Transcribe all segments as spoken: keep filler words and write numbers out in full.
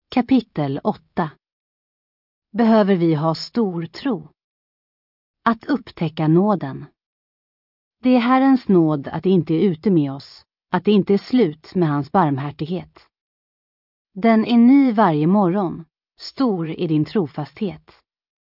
Kapitel åtta. Behöver vi ha stor tro? Att upptäcka nåden. Det är Herrens nåd att det inte är ute med oss, att det inte är slut med hans barmhärtighet. Den är ny varje morgon, stor är din trofasthet.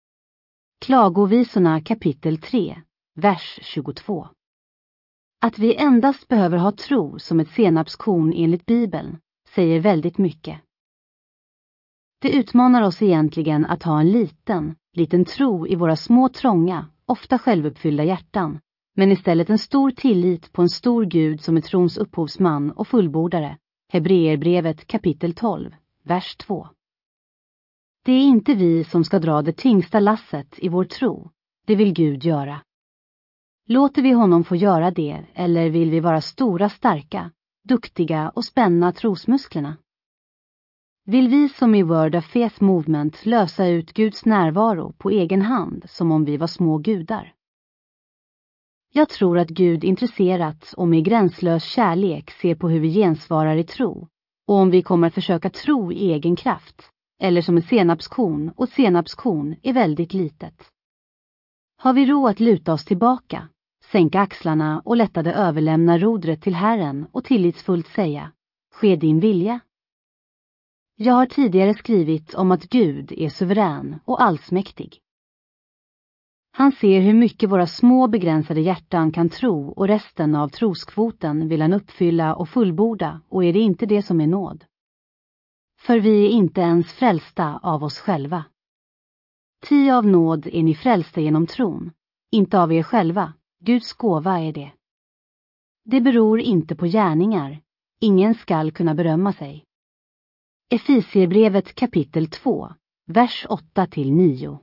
Klagovisorna kapitel tre, vers tjugotvå. Att vi endast behöver ha tro som ett senapskorn enligt Bibeln säger väldigt mycket. Det utmanar oss egentligen att ha en liten, liten tro i våra små trånga, ofta självuppfyllda hjärtan, men istället en stor tillit på en stor Gud som är trons upphovsman och fullbordare. Hebreerbrevet kapitel tolv, vers två. Det är inte vi som ska dra det tyngsta lasset i vår tro, det vill Gud göra. Låter vi honom få göra det, eller vill vi vara stora, starka, duktiga och spänna trosmusklerna? Vill vi som i Word of Faith Movement lösa ut Guds närvaro på egen hand som om vi var små gudar? Jag tror att Gud intresserat och med gränslös kärlek ser på hur vi gensvarar i tro, och om vi kommer att försöka tro i egen kraft, eller som ett senapskorn, och ett senapskorn är väldigt litet. Har vi ro att luta oss tillbaka, sänka axlarna och lättade överlämna rodret till Herren och tillitsfullt säga, ske din vilja? Jag har tidigare skrivit om att Gud är suverän och allsmäktig. Han ser hur mycket våra små begränsade hjärtan kan tro, och resten av troskvoten vill han uppfylla och fullborda, och är det inte det som är nåd? För vi är inte ens frälsta av oss själva. Ty av nåd är ni frälsta genom tron, inte av er själva, Guds gåva är det. Det beror inte på gärningar, ingen skall kunna berömma sig. Efesierbrevet kapitel två, vers åtta till nio.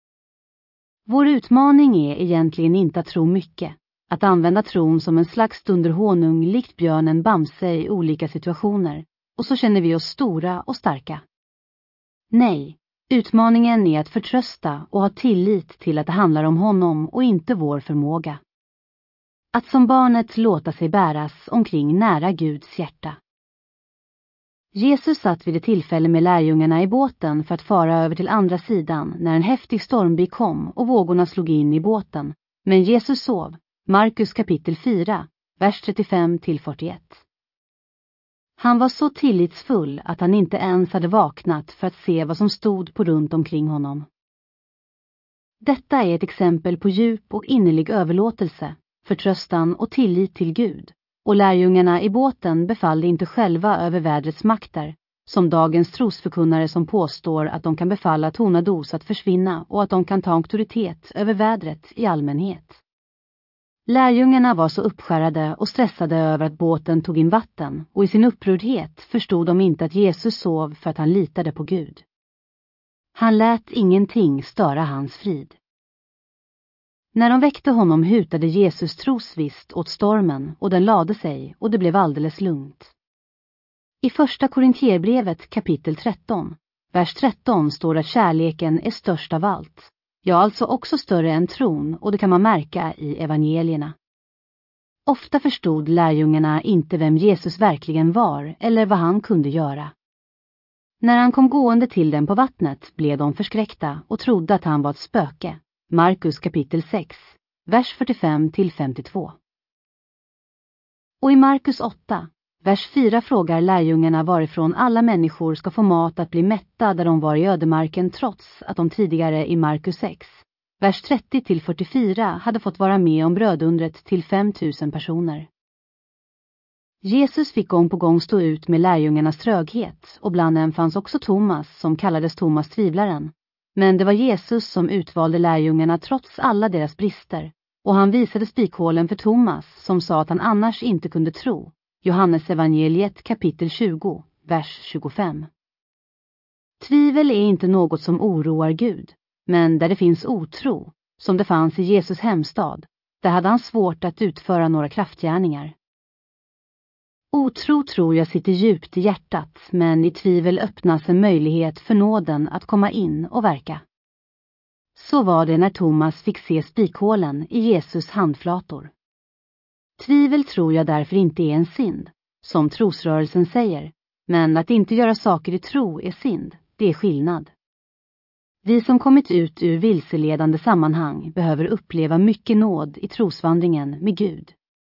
Vår utmaning är egentligen inte att tro mycket, att använda tron som en slags dunderhonung likt björnen Bamse i olika situationer, och så känner vi oss stora och starka. Nej, utmaningen är att förtrösta och ha tillit till att det handlar om honom och inte vår förmåga. Att som barnet låta sig bäras omkring nära Guds hjärta. Jesus satt vid ett tillfälle med lärjungarna i båten för att fara över till andra sidan när en häftig stormby kom och vågorna slog in i båten, men Jesus sov. Markus kapitel fyra, vers trettiofem till fyrtioett. Han var så tillitsfull att han inte ens hade vaknat för att se vad som stod på runt omkring honom. Detta är ett exempel på djup och innerlig överlåtelse, förtröstan och tillit till Gud. Och lärjungarna i båten befallde inte själva över vädrets makter, som dagens trosförkunnare som påstår att de kan befalla tornados att försvinna och att de kan ta auktoritet över vädret i allmänhet. Lärjungarna var så uppskärrade och stressade över att båten tog in vatten, och i sin upprördhet förstod de inte att Jesus sov för att han litade på Gud. Han lät ingenting störa hans frid. När de väckte honom hutade Jesus trosvisst åt stormen, och den lade sig, och det blev alldeles lugnt. I första Korintierbrevet kapitel tretton, vers tretton står att kärleken är störst av allt. Ja, alltså också större än tron, och det kan man märka i evangelierna. Ofta förstod lärjungarna inte vem Jesus verkligen var eller vad han kunde göra. När han kom gående till dem på vattnet blev de förskräckta och trodde att han var ett spöke. Markus kapitel sex, vers fyrtiofem till femtiotvå. Och i Markus åtta, vers fyra frågar lärjungarna varifrån alla människor ska få mat att bli mätta där de var i ödemarken, trots att de tidigare i Markus sex, vers trettio till fyrtiofyra hade fått vara med om brödundret till fem tusen personer. Jesus fick gång på gång stå ut med lärjungarnas tröghet, och bland dem fanns också Thomas som kallades Thomas tvivlaren. Men det var Jesus som utvalde lärjungarna trots alla deras brister, och han visade spikhålen för Thomas som sa att han annars inte kunde tro. Johannes evangeliet kapitel tjugo, vers tjugofem. Tvivel är inte något som oroar Gud, men där det finns otro, som det fanns i Jesus hemstad, där hade han svårt att utföra några kraftgärningar. Otro tror jag sitter djupt i hjärtat, men i tvivel öppnas en möjlighet för nåden att komma in och verka. Så var det när Thomas fick se spikhålen i Jesus handflator. Tvivel tror jag därför inte är en synd, som trosrörelsen säger, Men att inte göra saker i tro är synd, det är skillnad. Vi som kommit ut ur vilseledande sammanhang behöver uppleva mycket nåd i trosvandringen med Gud.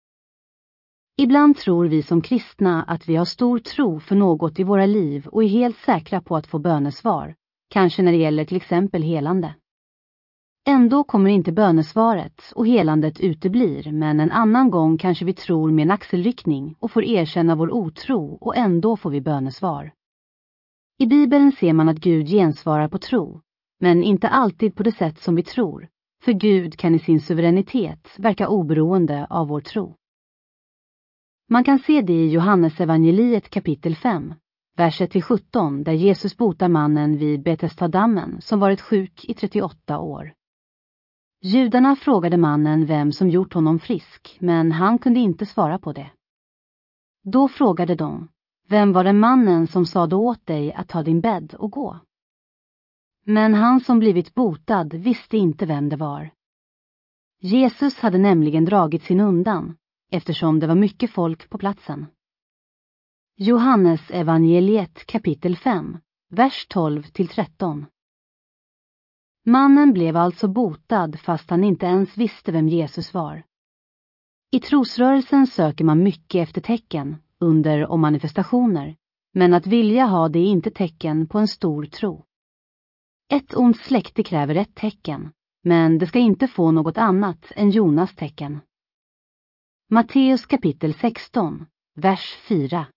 Ibland tror vi som kristna att vi har stor tro för något i våra liv och är helt säkra på att få bönesvar, kanske när det gäller till exempel helande. Ändå kommer inte bönesvaret och helandet uteblir, men en annan gång kanske vi tror med en axelryckning och får erkänna vår otro och ändå får vi bönesvar. I Bibeln ser man att Gud gensvarar på tro, men inte alltid på det sätt som vi tror, för Gud kan i sin suveränitet verka oberoende av vår tro. Man kan se det i Johannes evangeliet kapitel fem, verset till sjutton, där Jesus botar mannen vid Betesdadammen som varit sjuk i trettioåtta år. Judarna frågade mannen vem som gjort honom frisk, men han kunde inte svara på det. Då frågade de, vem var den mannen som sade åt dig att ta din bädd och gå? Men han som blivit botad visste inte vem det var. Jesus hade nämligen dragit sin undan, eftersom det var mycket folk på platsen. Johannes evangeliet kapitel fem, vers tolv till tretton. Mannen blev alltså botad fast han inte ens visste vem Jesus var. I trosrörelsen söker man mycket efter tecken, under och manifestationer, men att vilja ha det är inte tecken på en stor tro. Ett ont släkte kräver ett tecken, men det ska inte få något annat än Jonas tecken. Matteus kapitel sexton, vers fyra.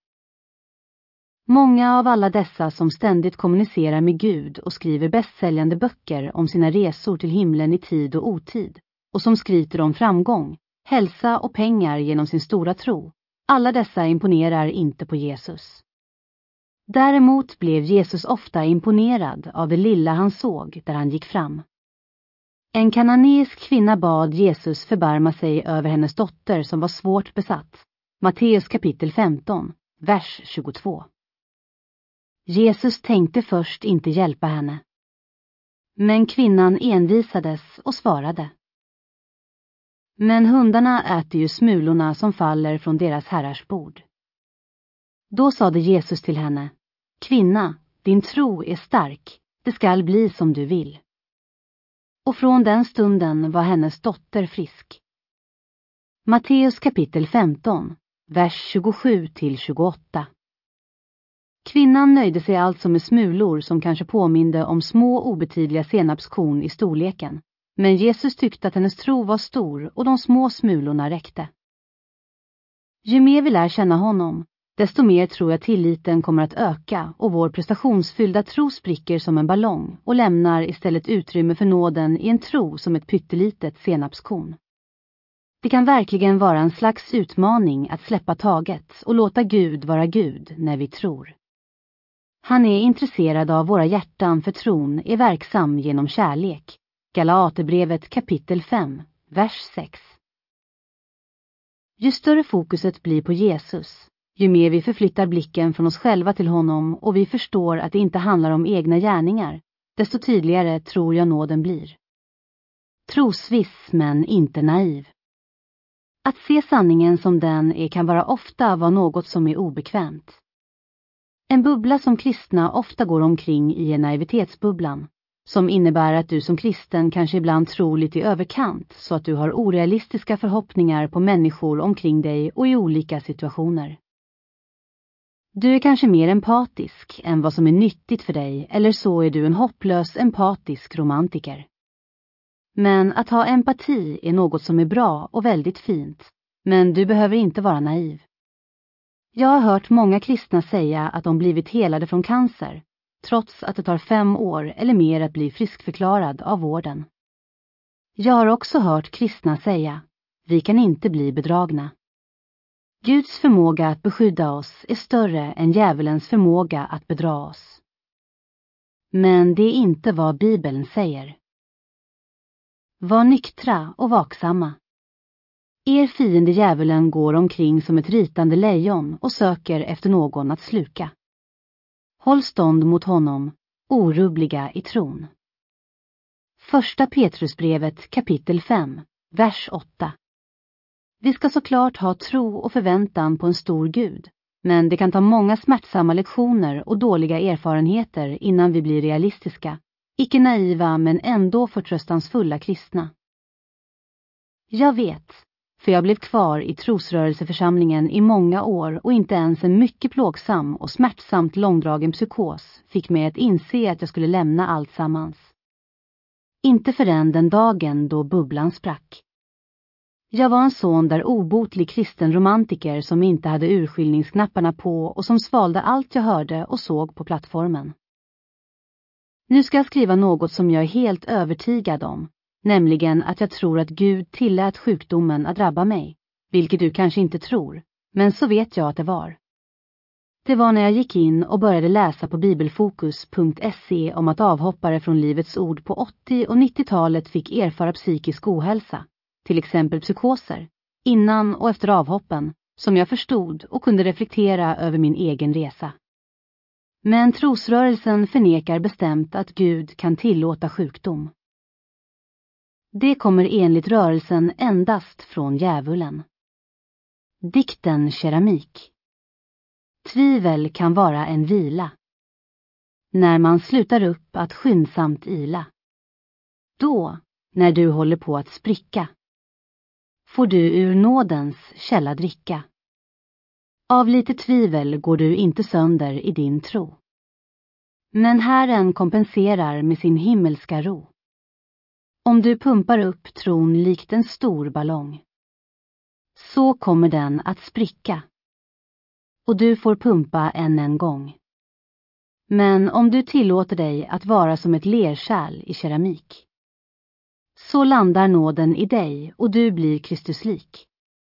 Många av alla dessa som ständigt kommunicerar med Gud och skriver bästsäljande böcker om sina resor till himlen i tid och otid, och som skryter om framgång, hälsa och pengar genom sin stora tro, alla dessa imponerar inte på Jesus. Däremot blev Jesus ofta imponerad av det lilla han såg där han gick fram. En kananeisk kvinna bad Jesus förbarma sig över hennes dotter som var svårt besatt. Matteus kapitel femton, vers tjugotvå. Jesus tänkte först inte hjälpa henne. Men kvinnan envisades och svarade. Men hundarna äter ju smulorna som faller från deras herrars bord. Då sade Jesus till henne, kvinna, din tro är stark, det skall bli som du vill. Och från den stunden var hennes dotter frisk. Matteus kapitel femton, vers tjugosju till tjugoåtta. Kvinnan nöjde sig alltså med smulor som kanske påminde om små obetydliga senapskorn i storleken, men Jesus tyckte att hennes tro var stor och de små smulorna räckte. Ju mer vi lär känna honom, desto mer tror jag tilliten kommer att öka och vår prestationsfyllda tro spricker som en ballong och lämnar istället utrymme för nåden i en tro som ett pyttelitet senapskorn. Det kan verkligen vara en slags utmaning att släppa taget och låta Gud vara Gud när vi tror. Han är intresserad av våra hjärtan för tron är verksam genom kärlek. Galaterbrevet kapitel fem, vers sex. Ju större fokuset blir på Jesus, ju mer vi förflyttar blicken från oss själva till honom och vi förstår att det inte handlar om egna gärningar, desto tydligare tror jag nåden blir. Trosviss men inte naiv. Att se sanningen som den är kan bara ofta vara något som är obekvämt. En bubbla som kristna ofta går omkring i en naivitetsbubblan, som innebär att du som kristen kanske ibland tror lite i överkant så att du har orealistiska förhoppningar på människor omkring dig och i olika situationer. Du är kanske mer empatisk än vad som är nyttigt för dig, eller så är du en hopplös empatisk romantiker. Men att ha empati är något som är bra och väldigt fint, men du behöver inte vara naiv. Jag har hört många kristna säga att de blivit helade från cancer, trots att det tar fem år eller mer att bli friskförklarad av vården. Jag har också hört kristna säga, vi kan inte bli bedragna. Guds förmåga att beskydda oss är större än djävulens förmåga att bedra oss. Men det är inte vad Bibeln säger. Var nyktra och vaksamma. Er fiende djävulen går omkring som ett rytande lejon och söker efter någon att sluka. Håll stånd mot honom, orubbliga i tron. Första Petrusbrevet kapitel fem, vers åtta. Vi ska såklart ha tro och förväntan på en stor Gud, Men det kan ta många smärtsamma lektioner och dåliga erfarenheter innan vi blir realistiska, icke naiva men ändå förtröstansfulla kristna. Jag vet, för jag blev kvar i trosrörelseförsamlingen i många år och inte ens en mycket plågsam och smärtsamt långdragen psykos fick mig att inse att jag skulle lämna allt sammans. Inte förrän den dagen då bubblan sprack. Jag var en son där obotlig kristen romantiker som inte hade urskiljningsknapparna på och som svalde allt jag hörde och såg på plattformen. Nu ska jag skriva något som jag är helt övertygad om, nämligen att jag tror att Gud tillät sjukdomen att drabba mig, vilket du kanske inte tror, men så vet jag att det var. Det var när jag gick in och började läsa på bibelfokus punkt se om att avhoppare från Livets ord på åttio- och nittiotalet fick erfara psykisk ohälsa, till exempel psykoser, innan och efter avhoppen, som jag förstod och kunde reflektera över min egen resa. Men trosrörelsen förnekar bestämt att Gud kan tillåta sjukdom. Det kommer enligt rörelsen endast från djävulen. Dikten keramik. Tvivel kan vara en vila. När man slutar upp att skyndsamt ila. Då, när du håller på att spricka, får du ur nådens källa dricka. Av lite tvivel går du inte sönder i din tro. Men Herren kompenserar med sin himmelska ro. Om du pumpar upp tron likt en stor ballong, så kommer den att spricka. Och du får pumpa än en gång. Men om du tillåter dig att vara som ett lerkärl i keramik, så landar nåden i dig och du blir Kristuslik.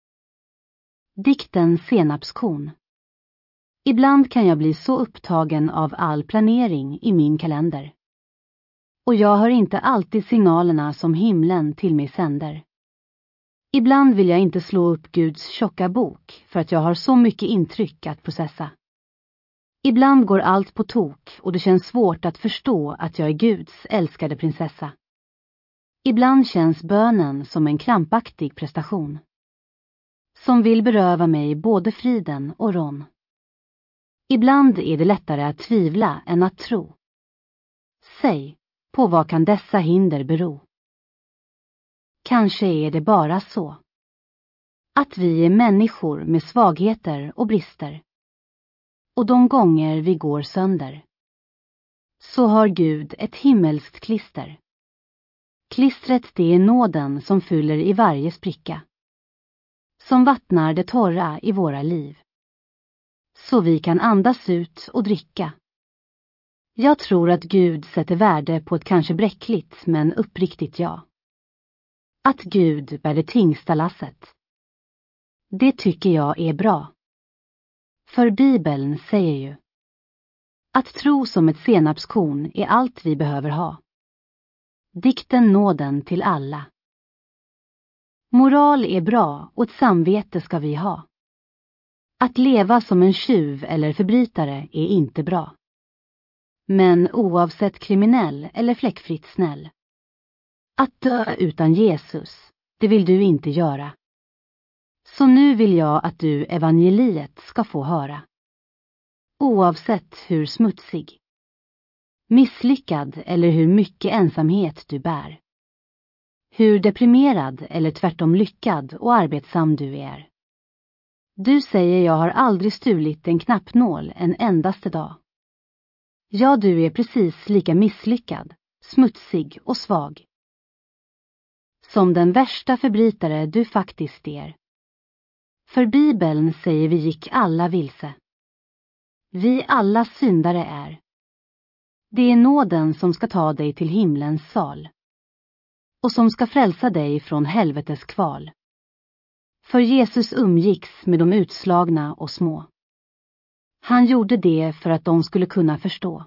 Dikten senapskorn. Ibland kan jag bli så upptagen av all planering i min kalender. Och jag hör inte alltid signalerna som himlen till mig sänder. Ibland vill jag inte slå upp Guds tjocka bok för att jag har så mycket intryck att processa. Ibland går allt på tok och det känns svårt att förstå att jag är Guds älskade prinsessa. Ibland känns bönen som en krampaktig prestation, som vill beröva mig både friden och ron. Ibland är det lättare att tvivla än att tro. Säg, på vad kan dessa hinder bero? Kanske är det bara så att vi är människor med svagheter och brister. Och de gånger vi går sönder, så har Gud ett himmelskt klister. Klistret, det är nåden som fyller i varje spricka, som vattnar det torra i våra liv, så vi kan andas ut och dricka. Jag tror att Gud sätter värde på ett kanske bräckligt men uppriktigt ja. Att Gud bär det tyngsta lasset. Det tycker jag är bra. För Bibeln säger ju att tro som ett senapskorn är allt vi behöver ha. Dikten nåden till alla. Moral är bra och ett samvete ska vi ha. Att leva som en tjuv eller förbrytare är inte bra. Men oavsett kriminell eller fläckfritt snäll. Att dö utan Jesus, det vill du inte göra. Så nu vill jag att du evangeliet ska få höra. Oavsett hur smutsig, misslyckad eller hur mycket ensamhet du bär. Hur deprimerad eller tvärtom lyckad och arbetsam du är. Du säger jag har aldrig stulit en knappnål en endaste dag. Ja, du är precis lika misslyckad, smutsig och svag som den värsta förbrytare du faktiskt är. För Bibeln säger vi gick alla vilse. Vi alla syndare är. Det är nåden som ska ta dig till himlens sal och som ska frälsa dig från helvetes kval. För Jesus umgicks med de utslagna och små. Han gjorde det för att de skulle kunna förstå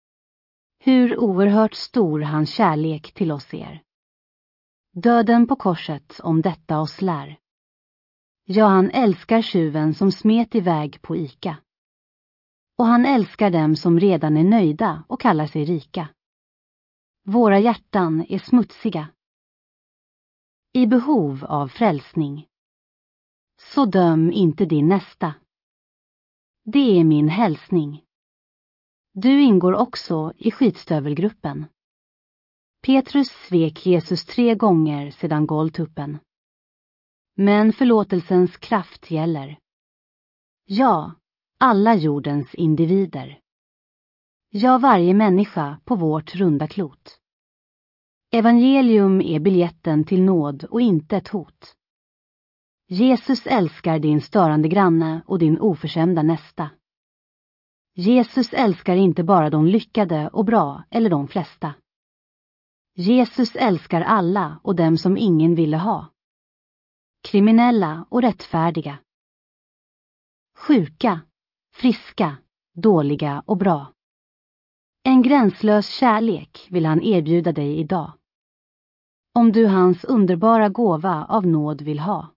hur oerhört stor hans kärlek till oss är. Döden på korset om detta oss lär. Ja, han älskar tjuven som smet iväg på Ica. Och han älskar dem som redan är nöjda och kallar sig rika. Våra hjärtan är smutsiga, i behov av frälsning. Så döm inte din nästa. Det är min hälsning. Du ingår också i skitstövelgruppen. Petrus svek Jesus tre gånger sedan Goltuppen. Men förlåtelsens kraft gäller. Ja, alla jordens individer. Ja, varje människa på vårt runda klot. Evangelium är biljetten till nåd och inte ett hot. Jesus älskar din störande granne och din oförskämda nästa. Jesus älskar inte bara de lyckade och bra eller de flesta. Jesus älskar alla och dem som ingen ville ha. Kriminella och rättfärdiga. Sjuka, friska, dåliga och bra. En gränslös kärlek vill han erbjuda dig idag. Om du hans underbara gåva av nåd vill ha.